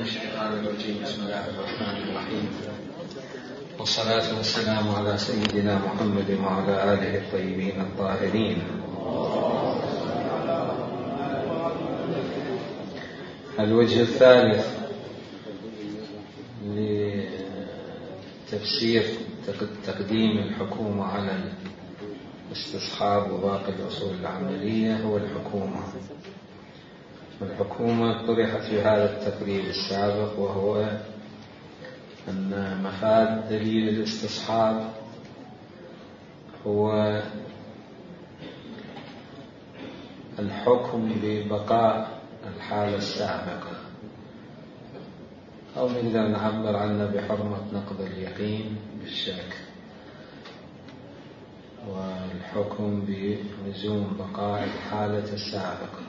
الشيطان الرجيم. بسم الله الرحمن الرحيم، والصلاة والسلام على سيدنا محمد وعلى آله الطيبين الطاهرين. الوجه الثالث لتفسير تقديم الحكومة على الاستصحاب وباقي الأصول العملية هو الحكومة. والحكومة طرحت في هذا التقرير السابق، وهو أن مفاد دليل الاستصحاب هو الحكم ببقاء الحالة السابقة، أو نقدر نعبر عنه بحرمة نقض اليقين بالشك، والحكم بلزوم بقاء الحالة السابقة.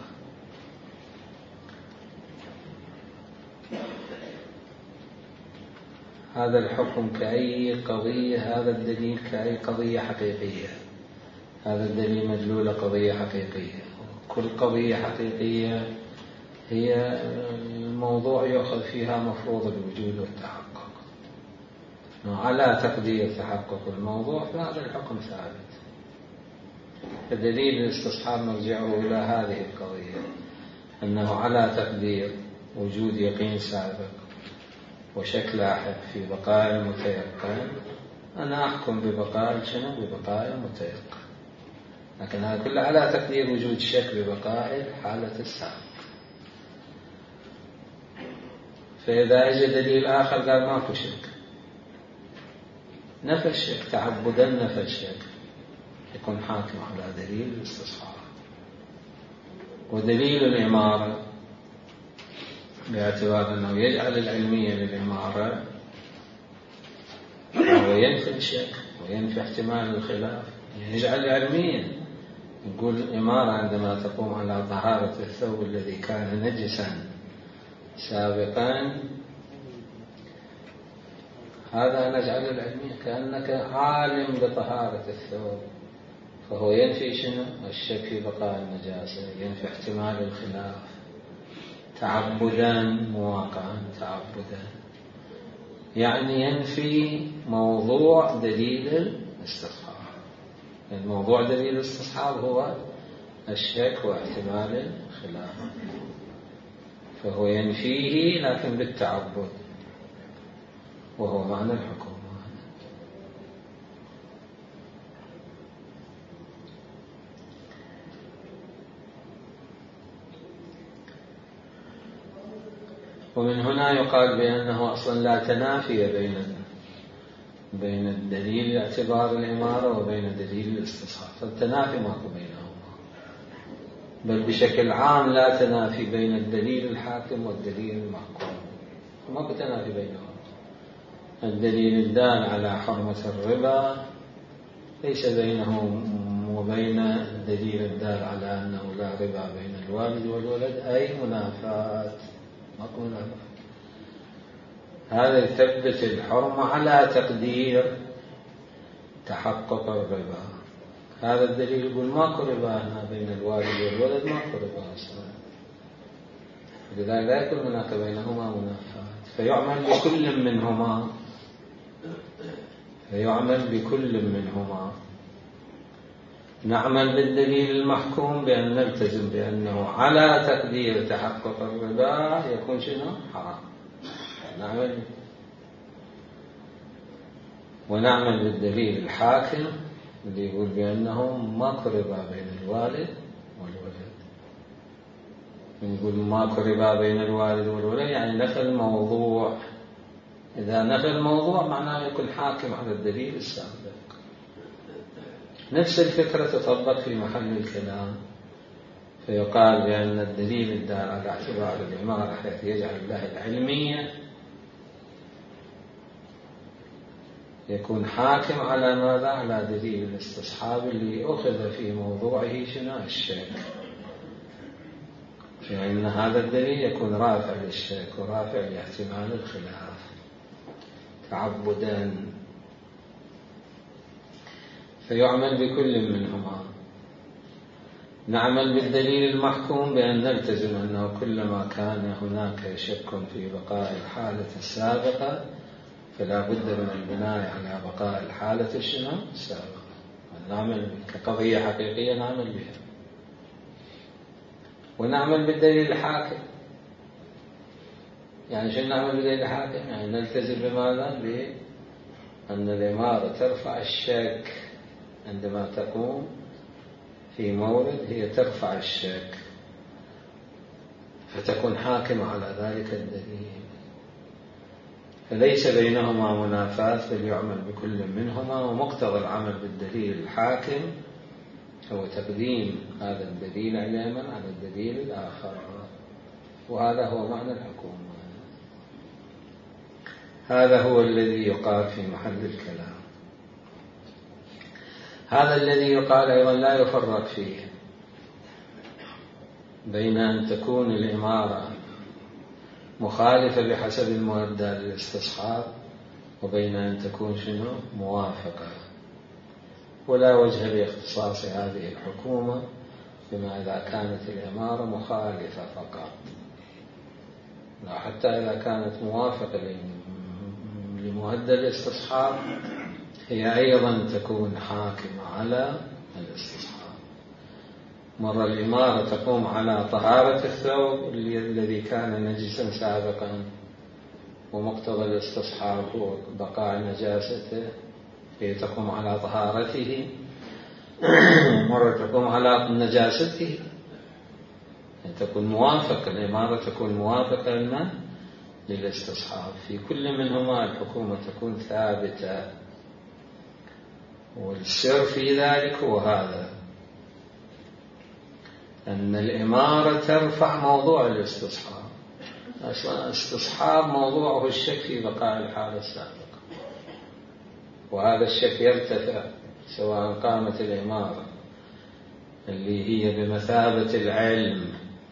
هذا الحكم كأي قضية، هذا الدليل كأي قضية حقيقية، هذا الدليل مدلول قضية حقيقية. كل قضية حقيقية هي الموضوع يأخذ فيها مفروض الوجود والتحقق. على تقدير تحقق الموضوع فهذا الحكم ثابت. فدليل الاستصحاب مرجعه إلى هذه القضية، أنه على تقدير وجود يقين سابق وشك لاحق في بقاء المتيقن، أنا أحكم ببقاء شنو؟ ببقاء المتيقن. لكن هذا كله على تقدير وجود شك ببقاء الحالة السابقة. فإذا أجى دليل آخر قال ماكو شك، نفى الشك تعبدا، نفى الشك، يكون حاكم على دليل الاستصحاب. ودليل الإمارة باعتبار أنه يجعل العلمية للإمارة وهو ينفي الشك وينفي احتمال الخلاف، يجعل علميا. نقول الإمارة عندما تقوم على طهارة الثوب الذي كان نجسا سابقا، هذا نجعل العلمية كأنك عالم بطهارة الثوب، فهو ينفي شنو؟ الشك في بقاء النجاسة، ينفي احتمال الخلاف تعبدا، مواقعا تعبدا، يعني ينفي موضوع دليل الاستصحاب. يعني موضوع دليل الاستصحاب هو الشك واحتمال الخلاف، فهو ينفيه لكن بالتعبد، وهو معنى الحكومة. ومن هنا يقال بأنه أصلا لا تنافي بين الدليل اعتبار الإمارة وبين دليل الاستصحاب، فالتنافي ماكو بينهما، بل بشكل عام لا تنافي بين الدليل الحاكم والدليل المحكوم، ماكو تنافي بينهما. الدليل الدال على حرمة الربا ليس بينه وبين الدليل الدال على أنه لا ربا بين الوالد والولد أي منافاة، ماكو منافاة. هذا يثبت الحرمة على تقدير تحقق الربا. هذا الدليل يقول ماكو ربا هنا بين الوالد والولد، ماكو ربا أصلا، لذلك لا يكون هناك بينهما منافاة. فيعمل بكل منهما. نعمل بالدليل المحكوم بأن نلتزم بأنه على تقدير تحقق الربا يكون شنو؟ حرام. ونعمل بالدليل الحاكم اللي يقول بأنه ماكو ربا بين الوالد والولد. نقول ماكو ربا بين الوالد والولد يعني نفى الموضوع. إذا نفى الموضوع معناه يكون حاكم على الدليل السابق. نفس الفكرة تطبق في محل الكلام، فيقال بأن الدليل الدال على اعتبار الإمارة حيث يجعل له العلمية يكون حاكم على ماذا؟ على دليل الاستصحاب اللي أخذ في موضوعه شنو؟ الشك، فإن هذا الدليل يكون رافع للشك ورافع لاحتمال الخلاف تعبدا. فيعمل بكل منهما. نعمل بالدليل المحكوم بأن نلتزم أنه كلما كان هناك شك في بقاء الحالة السابقة فلا بد من البناء على بقاء الحالة السابقة، نعمل كقضية حقيقية نعمل بها. ونعمل بالدليل الحاكم، يعني شو نعمل بالدليل الحاكم؟ يعني نلتزم بماذا؟ بأن الإمارة ترفع الشك عندما تقوم في مورد، هي ترفع الشك فتكون حاكمة على ذلك الدليل، فليس بينهما منافاة بل يعمل بكل منهما، ومقتضى العمل بالدليل الحاكم هو تقديم هذا الدليل علما على الدليل الآخر، وهذا هو معنى الحكومة. هذا هو الذي يقال في محل الكلام. هذا الذي يقال أيضا لا يفرق فيه بين أن تكون الإمارة مخالفة بحسب المؤدى للاستصحاب وبين أن تكون موافقة، ولا وجه لاختصاص هذه الحكومة بما إذا كانت الإمارة مخالفة فقط، لا، حتى إذا كانت موافقة لمؤدى الاستصحاب هي أيضا تكون حاكمة على الاستصحاب. مرة الإمارة تقوم على طهارة الثوب الذي كان نجسا سابقا ومقتضى الاستصحاب هو بقاء نجاسته، هي تقوم على طهارته، مرة تقوم على نجاسته، تكون موافقة، الإمارة تكون موافقة للاستصحاب. في كل منهما الحكومة تكون ثابتة، والسر في ذلك هو هذا، أن الإمارة ترفع موضوع الاستصحاب. الاستصحاب موضوعه الشك في بقاء الحالة السابقة، وهذا الشك يرتفع سواء قامت الإمارة اللي هي بمثابة العلم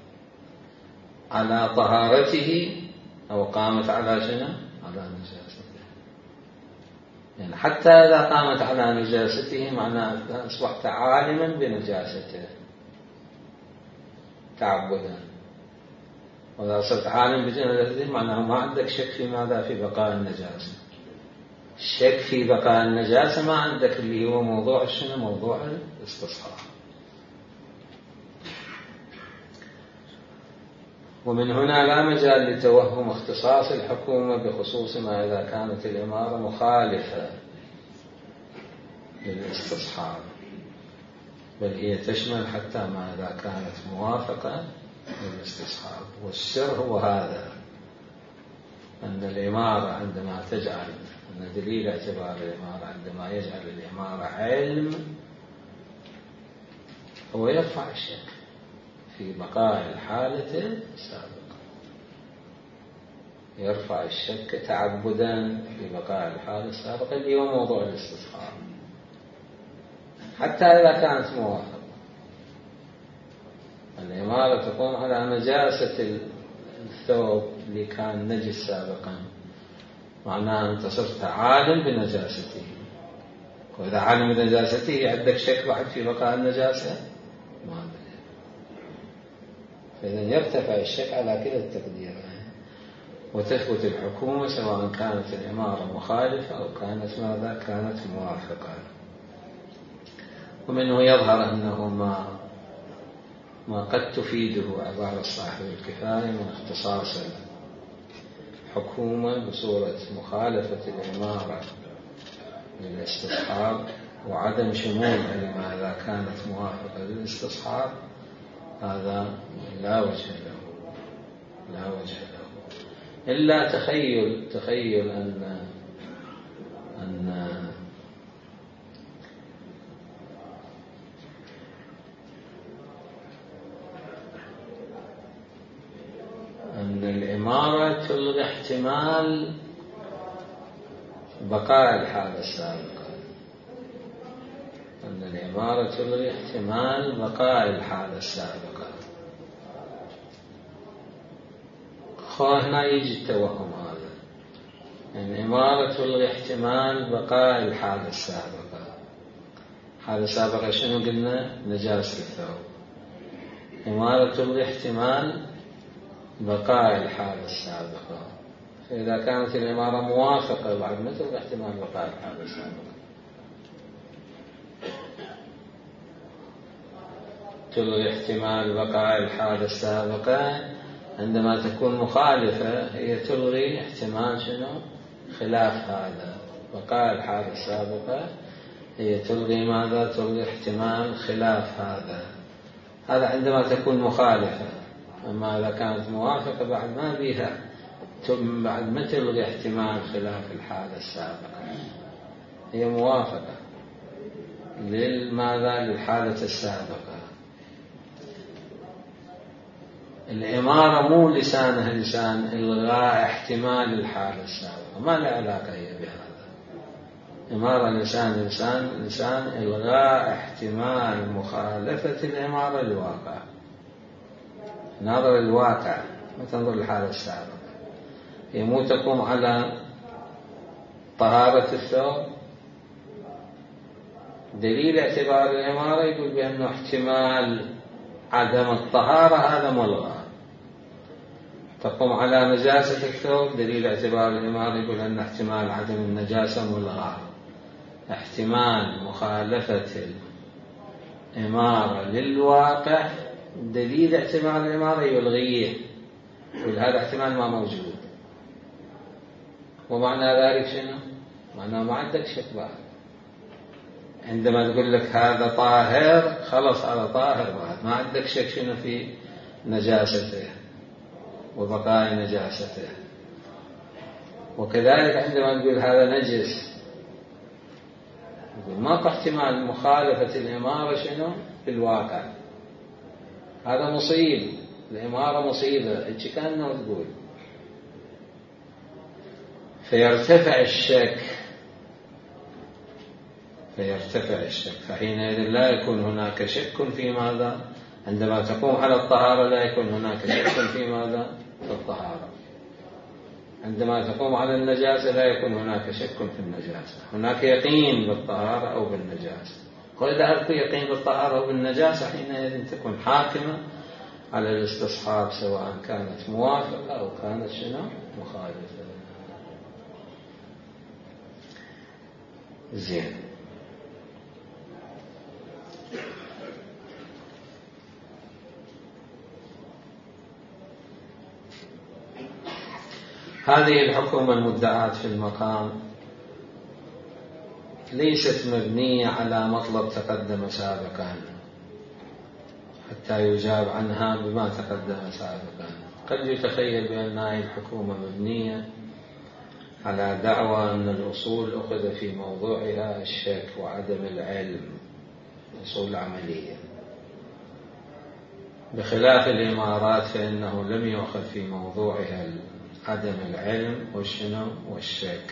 على طهارته أو قامت على شنو؟ على نجاسته. يعني حتى إذا قامت على نجاسته معناه أصبحت عالما بنجاسته تعبدا، وإذا صرت عالم بنجاسته معناه ما عندك شك في ماذا؟ في بقاء النجاسة. الشك في بقاء النجاسة ما عندك، اللي هو موضوع شنو؟ موضوع الاستصحاب. ومن هنا لا مجال لتوهم اختصاص الحكومة بخصوص ما إذا كانت الإمارة مخالفة للاستصحاب، بل هي تشمل حتى ما إذا كانت موافقة للاستصحاب. والسر هو هذا، أن الإمارة عندما تجعل، أن دليل اعتبار الإمارة عندما يجعل الإمارة علم هو يرفع الشك في بقاء الحالة السابقة، يرفع الشك تعبدا في بقاء الحالة السابقة اللي هو موضوع الاستصحاب، حتى إذا كانت موافقة. الإمارة تقوم على نجاسة الثوب اللي كان نجس سابقا، معناه أنت صرت عالم بنجاسته، وإذا عالم بنجاسته عندك شك بعد في بقاء النجاسة؟ ما عندك. فإذا يرتفع الشك على كلا التقديرين، وتثبت الحكومة سواء كانت الإمارة مخالفة أو كانت ماذا؟ كانت موافقة. ومنه يظهر أنه ما قد تفيده عبارة صاحب الكفاية من اختصاص الحكومة بصورة مخالفة الإمارة للاستصحاب وعدم شمولها لما إذا كانت موافقة للاستصحاب، هذا لا وجه له إلا تخيل أن الإمارة تلغي احتمال بقاء الحالة السابقة، أن الإمارة تلغي احتمال بقاء الحالة السابقة. هنا يجي التوهم هذا، أن الإمارة تلغي احتمال بقاء الحالة السابقة. الحالة السابقة شنو قلنا؟ نجاسة الثوب. الإمارة تلغي احتمال بقاء الحالة السابقة، فإذا كانت الإمارة موافقة بعد ما تلغي احتمال بقاء الحالة السابقة. تلغي احتمال بقاء الحالة السابقة عندما تكون مخالفة، هي تلغي احتمال شنو؟ خلاف هذا. بقاء الحالة السابقة هي تلغي ماذا؟ تلغي احتمال خلاف هذا. هذا عندما تكون مخالفة. أما إذا كانت موافقة بعد ما بها، بعد ما تلغي احتمال خلاف الحالة السابقة، هي موافقة للماذا؟ للحالة السابقة. الإمارة مو لسانها لسان إلغاء احتمال الحالة السابقة، ما لها علاقة هي بهذا. إمارة لسان إلغاء احتمال مخالفة الإمارة للواقع. نظر الواقع، ما تنظر الحالة السابقة. هي مو تقوم على طهارة الثوب. دليل اعتبار الإمارة يقول بأنه احتمال عدم الطهارة هذا ملغى. تقوم على نجاسة الثوب، دليل اعتبار الإمارة يقول أن احتمال عدم النجاسة ملغى. احتمال مخالفة الإمارة للواقع، دليل اعتبار الإمارة يلغيه، يقول هذا احتمال ما موجود. ومعنى ذلك شنو؟ معناه ما عندك شك بعد. عندما تقول لك هذا طاهر، خلص هذا طاهر بعد، ما عندك شك شنو في نجاسته وبقاء نجاسته. وكذلك عندما تقول هذا نجس، يقول ماكو احتمال مخالفة الإمارة شنو في الواقع. هذا مصيب، الإمارة مصيبة، إيش كأنه تقول. فيرتفع الشك، فحينئذ لا يكون هناك شك في ماذا؟ عندما تقوم على الطهارة لا يكون هناك شك في ماذا؟ في الطهارة. عندما تقوم على النجاسة لا يكون هناك شك في النجاسة. هناك يقين بالطهارة أو بالنجاسة. وإذا أردت يقين بالطهارة أو بالنجاسة، حينئذ تكون حاكمة على الاستصحاب، سواء كانت موافقة أو كانت شنو؟ مخالفة. زين. هذه الحكومة المدعاة في المقام ليست مبنية على مطلب تقدم سابقا حتى يجاب عنها بما تقدم سابقا. قد يتخيل بأن هذه الحكومة مبنية على دعوى أن الأصول أخذ في موضوعها الشك وعدم العلم، أصول عملية، بخلاف الإمارات فإنه لم يؤخذ في موضوعها عدم العلم والشك.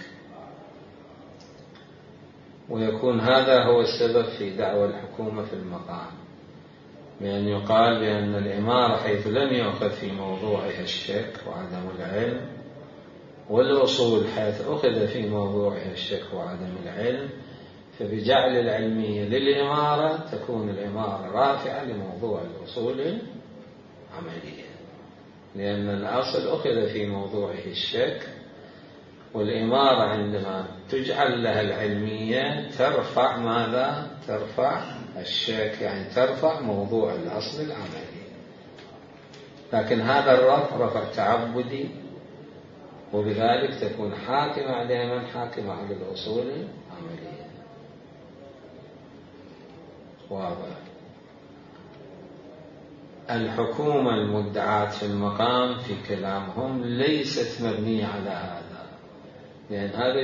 ويكون هذا هو السبب في دعوى الحكومة في المقام، بأن يقال بأن الإمارة حيث لم يؤخذ في موضوعها الشك وعدم العلم، والأصول حيث أخذ في موضوعها الشك وعدم العلم، فبجعل العلمية للإمارة تكون الإمارة رافعة لموضوع الأصول العملية، لأن الأصل أخذ في موضوعه الشك، والإمارة عندما تجعل لها العلمية ترفع ماذا؟ ترفع الشك، يعني ترفع موضوع الأصل العملي. لكن هذا الرفع رفع تعبدي، وبذلك تكون حاكمة دائما حاكمة على الأصول العملية. واضح. الحكومة المدعاة في المقام في كلامهم ليست مبنية على هذا، لأن هذا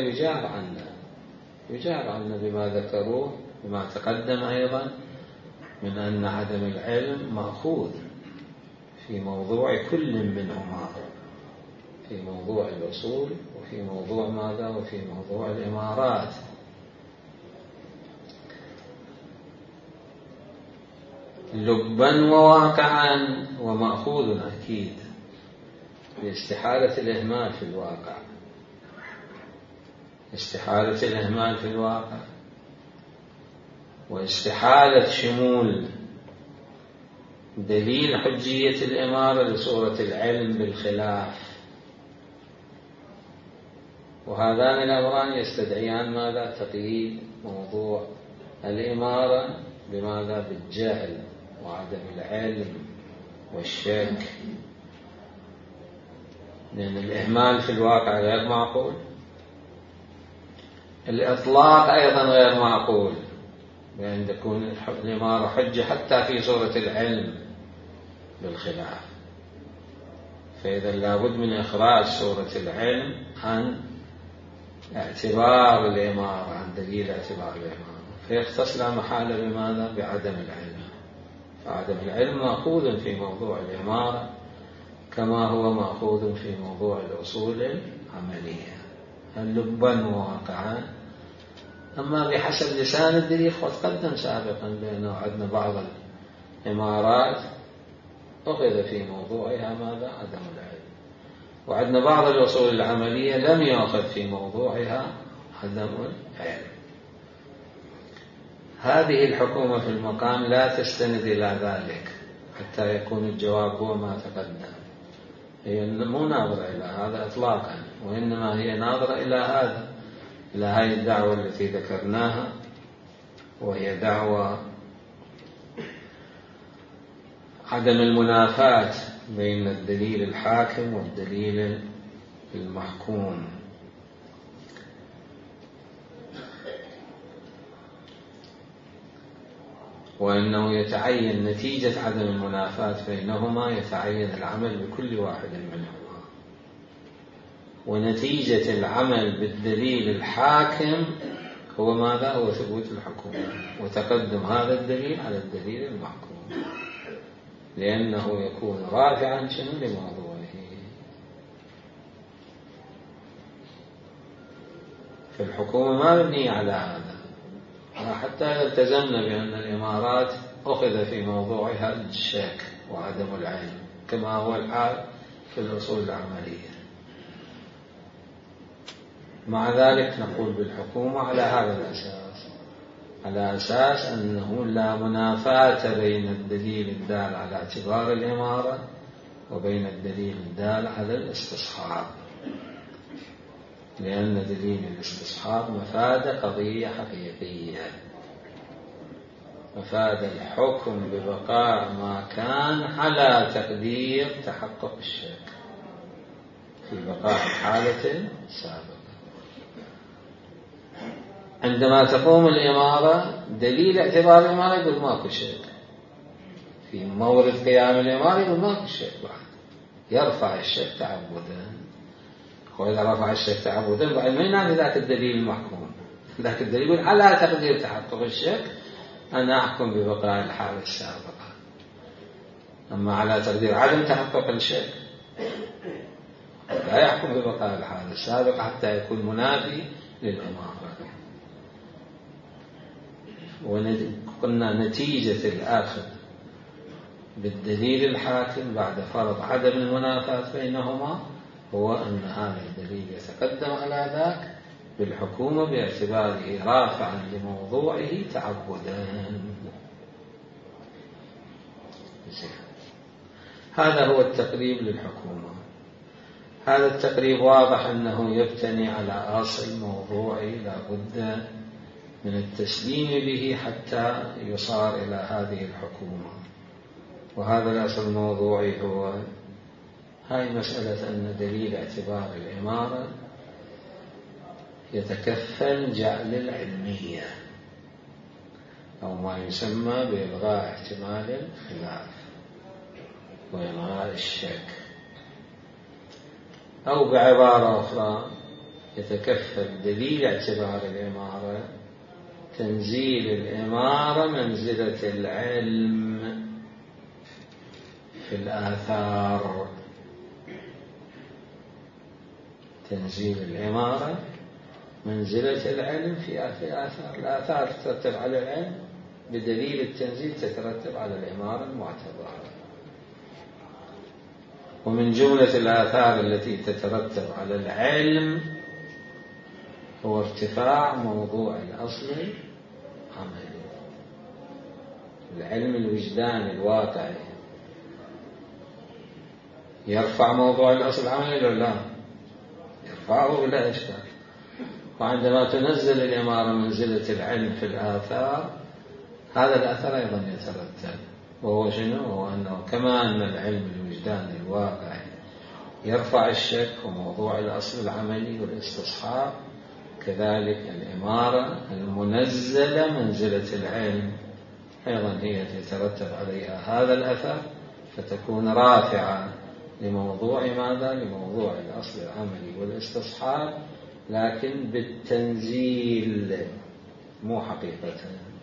يجاب عنا بما ذكروه، بما تقدم أيضا من أن عدم العلم مأخوذ في موضوع كل منهما، في موضوع الأصول وفي موضوع ماذا؟ وفي موضوع الإمارات. لبا وواقعا ومأخوذ أكيد باستحالة الإهمال في الواقع، استحالة الإهمال في الواقع، واستحالة شمول دليل حجية الإمارة لصورة العلم بالخلاف، وهذان الأمران يستدعيان ماذا؟ تقييد موضوع الإمارة بماذا؟ بالجهل وعدم العلم والشك، لأن الإهمال في الواقع غير معقول، الإطلاق أيضا غير معقول، بأن تكون الإمارة حجة حتى في صورة العلم بالخلاف. فإذا لابد من إخراج صورة العلم عن اعتبار الإمارة، عن دليل اعتبار الإمارة، فيختص لا محالة بماذا؟ بعدم العلم. فعدم العلم مأخوذ في موضوع الإمارة كما هو مأخوذ في موضوع الأصول العملية اللبا وواقعا. أما بحسب لسان الدليل وتقدم سابقا بأنه عندنا بعض الإمارات أخذ في موضوعها ماذا؟ عدم العلم، وعندنا بعض الأصول العملية لم يأخذ في موضوعها عدم العلم. هذه الحكومة في المقام لا تستند إلى ذلك حتى يكون الجواب هو ما تقدم، هي مو ناظرة إلى هذا إطلاقا، وإنما هي ناظرة إلى هذا، إلى هذه الدعوة التي ذكرناها، وهي دعوة عدم المنافاة بين الدليل الحاكم والدليل المحكوم. وأنه يتعين نتيجة عدم المنافاة بينهما يتعين العمل بكل واحد منهما، ونتيجة العمل بالدليل الحاكم هو ماذا؟ هو ثبوت الحكومة وتقدم هذا الدليل على الدليل المحكوم، لأنه يكون رافعا شنو لموضوعه. فالحكومة ما مبنية على هذا، حتى إذا التزمنا بأن الإمارات أخذ في موضوعها الشك وعدم العلم كما هو الحال في الأصول العملية، مع ذلك نقول بالحكومة على هذا الأساس، على أساس أنه لا منافاة بين الدليل الدال على اعتبار الإمارة وبين الدليل الدال على الاستصحاب، لأن دليل الاستصحاب مفاد قضية حقيقية، مفاد الحكم ببقاء ما كان على تقدير تحقق الشك في بقاء الحالة السابقة. عندما تقوم الإمارة دليل اعتبار الإمارة يقول ماكو شك، في مورد قيام الإمارة يقول ماكو شك، بعد يرفع الشك تعبدا، وإذا رفع الشك تعبدا بعد ما ينادي ذاك الدليل المحكوم، ذاك الدليل يقول على تقدير تحقق الشك أنا أحكم ببقاء الحالة السابقة، أما على تقدير عدم تحقق الشك لا يحكم ببقاء الحالة السابقة حتى يكون منافي للإمارة. وقلنا نتيجة الآخذ بالدليل الحاكم بعد فرض عدم المنافاة بينهما هو أن هذا الدليل يتقدم على ذاك بالحكومة باعتباره رافعا لموضوعه تعبدا. هذا هو التقريب للحكومة. هذا التقريب واضح أنه يبتني على أصل موضوعي لا بد من التسليم به حتى يصار إلى هذه الحكومة، وهذا الأصل الموضوعي هو هاي مسألة أن دليل اعتبار الإمارة يتكفل جعل العلمية أو ما يسمى بإلغاء احتمال الخلاف وإلغاء الشك، أو بعبارة أخرى يتكفل دليل اعتبار الإمارة تنزيل الإمارة منزلة العلم في الآثار، تنزيل الإمارة منزلة العلم في آثار، الآثار تترتب على العلم بدليل التنزيل تترتب على الإمارة المعتبرة. ومن جملة الآثار التي تترتب على العلم هو ارتفاع موضوع الأصل العملي، العلم الوجداني الواقعي يرفع موضوع الأصل العملي ولا لا؟ يرفعه بلا إشكال. وعندما تنزل الإمارة منزلة العلم في الآثار، هذا الأثر أيضا يترتب، وهو شنو؟ وهو أنه كما أن العلم الوجداني الواقعي يرفع الشك وموضوع الأصل العملي والاستصحاب، كذلك الإمارة المنزلة منزلة العلم أيضا هي يترتب عليها هذا الأثر، فتكون رافعة لموضوع ماذا؟ لموضوع الأصل العملي والاستصحاب، لكن بالتنزيل مو حقيقة.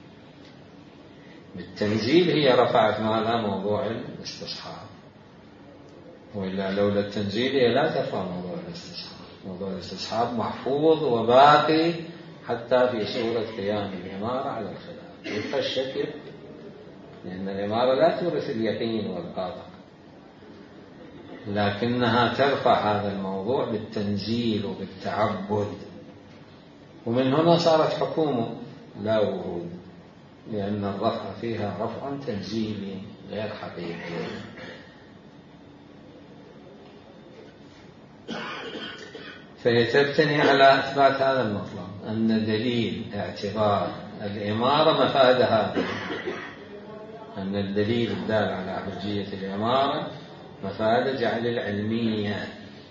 بالتنزيل هي رفعت ماذا؟ موضوع الاستصحاب، وإلا لولا التنزيل هي لا ترفع موضوع الاستصحاب. موضوع الاستصحاب محفوظ وباقي حتى في صورة قيام الإمارة على الخلاف، يبقى الشك، لأن الإمارة لا تورث اليقين والقاطع، لكنها ترفع هذا الموضوع بالتنزيل وبالتعبد. ومن هنا صارت حكومة لا ورود، لأن الرفع فيها رفع تنزيلي غير حقيقي. فهي تبتني على إثبات هذا المطلب، أن دليل اعتبار الإمارة مفاد هذا، أن الدليل الدال على حجية الإمارة مفاد جعل العلمية،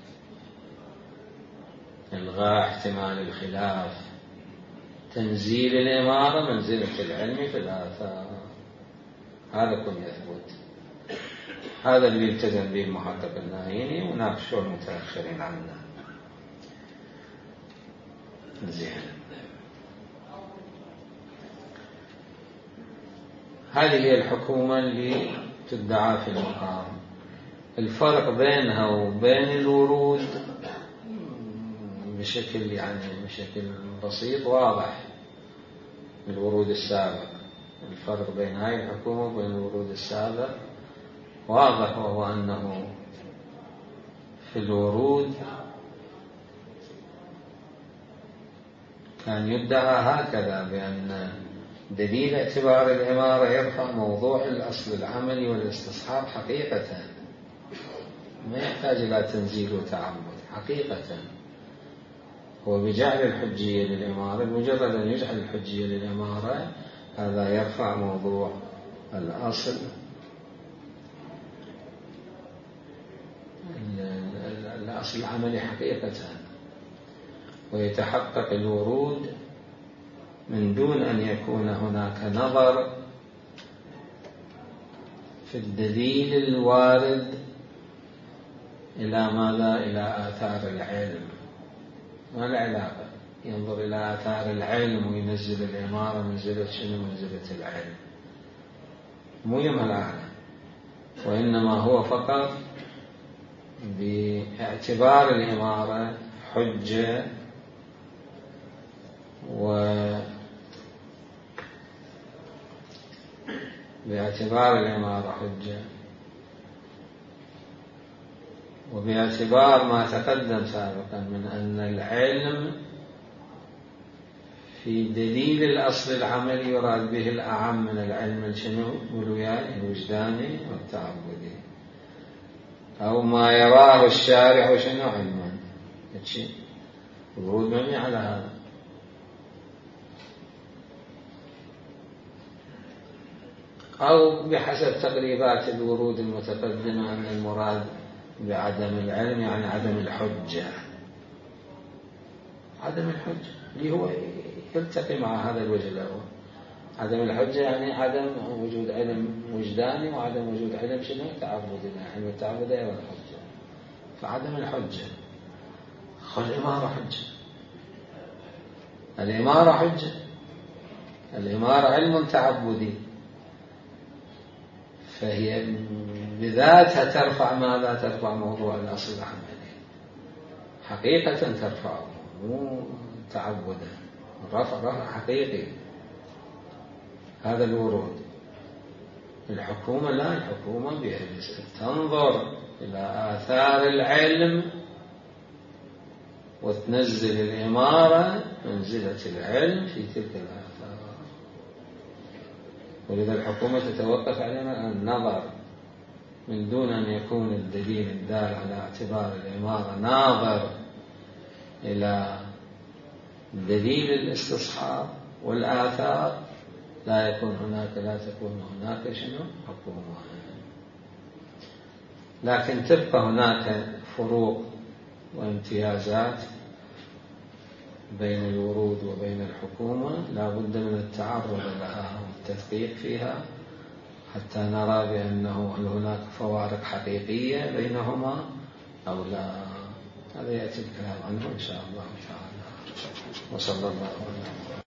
إلغاء احتمال الخلاف، تنزيل الإمارة منزلة العلم في الآثار، هذا كل يثبت. هذا اللي التزم به المحقق الناهيني وناقشه المتأخرين عنا. زين، هذه هي الحكومة اللي تدعى في المقام. الفرق بينها وبين الورود بشكل بسيط واضح. الورود السابق، الفرق بين هاي الحكومة وبين الورود السابق واضح، وهو أنه في الورود كان يدعى هكذا، بأن دليل اعتبار الإمارة يرفع موضوع الأصل العملي والاستصحاب حقيقة، ما يحتاج إلى تنزيل وتعبد حقيقة. هو بجعل الحجية للإمارة، مجرد أن يجعل الحجية للإمارة هذا يرفع موضوع الأصل العملي حقيقة، ويتحقق الورود من دون أن يكون هناك نظر في الدليل الوارد إلى ماذا؟ إلى آثار العلم. ما العلاقة؟ ينظر إلى آثار العلم وينزل الإمارة منزلة شنو؟ منزلة العلم، مو يم الآن، وإنما هو فقط باعتبار الإمارة حجة باعتبار الإمارة حجة، وباعتبار ما تقدم سابقا من أن العلم في دليل الأصل العملي يراد به الأعم من العلم الوجداني والتعبدي، أو ما يراه الشارع شنو علما، الورود مبني على هذا. أو بحسب تقريبات الورود المتقدمة أن المراد بعدم العلم يعني عدم الحجة. عدم الحجة اللي هو يلتقي مع هذا الوجه الأول. عدم الحجة يعني عدم وجود علم وجداني وعدم وجود علم شنو؟ تعبدي. علم التعبد أيضا حجة. فعدم الحجة، الإمارة حجة، الإمارة حجة، الإمارة علم تعبدي، فهي بذاتها ترفع ماذا؟ ترفع موضوع الأصل العملي حقيقة، ترفعه مو تعبدا، رفع حقيقي. هذا الورود. الحكومة لا، الحكومة تنظر إلى آثار العلم وتنزل الإمارة منزلة العلم في تلك الآثار، ولذا الحكومة تتوقف علينا النظر من دون أن يكون الدليل الدال على اعتبار الإمارة ناظر إلى دليل الاستصحاب والآثار، لا تكون هناك شنو حكومة. لكن تبقى هناك فروق وامتيازات بين الورود وبين الحكومة، لا بد من التعرض لها والتدقيق فيها حتى نرى بأنه هل هناك فوارق حقيقية بينهما أو لا. هذا يأتي الكلام عنه إن شاء الله تعالى. وصلى الله عليه وسلم.